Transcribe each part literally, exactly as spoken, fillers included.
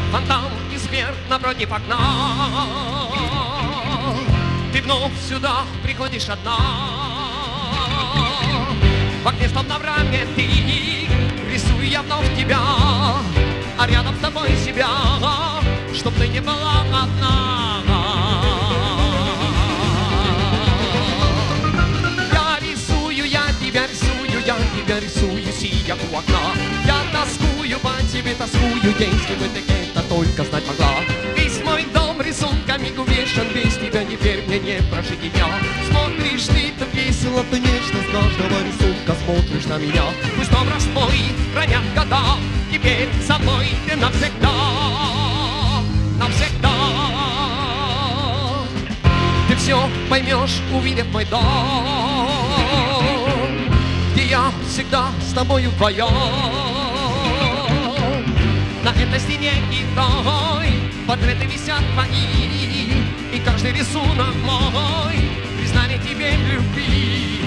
фонтан и смерть напротив окна. Ты вновь сюда приходишь одна. В окне словно в раме ты, рисую я вновь тебя, а рядом с тобой себя, чтоб ты не была одна. Я рисую, я тебя рисую, я тебя рисую, сидя у окна. Я тоскую по тебе, тоскую, если бы ты это только знать могла. Весь мой дом рисунками увешан, без тебя теперь мне не прожить дня. Смотришь ты так весело, ты нежно, с каждого рисунка смотришь на меня. Пусть образ твой хранят года, теперь со мной ты навсегда, навсегда. Ты все поймешь, увидев мой дом, где я всегда с тобою вдвоем. На этой стене и той портреты висят твои, и каждый рисунок мой признание тебе в любви.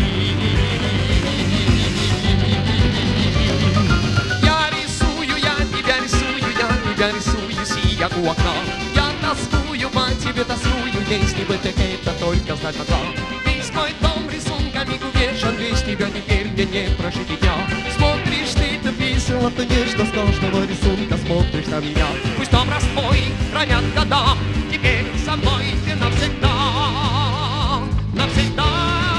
Я рисую, я тебя рисую, я тебя рисую, сидя у окна. Я тоскую по тебе, тоскую, если бы ты это только знать могла. Весь мой дом рисунками увешан, без тебя теперь мне не прожить и дня. Смотришь ты так весело, ты нежно, с каждого рисунка смотришь на меня. Пусть образ твой хранят года, теперь со мной ты навсегда, навсегда.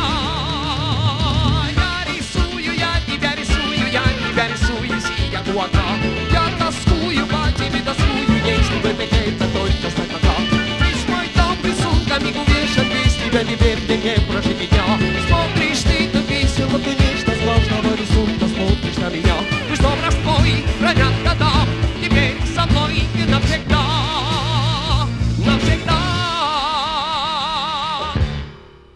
Я рисую, я тебя рисую, я тебя рисую, сидя у окна. Я тоскую по тебе, тоскую, если бы ты это только знать могла. Весь мой дом рисунками увешан, без тебя теперь мне не прожить и дня.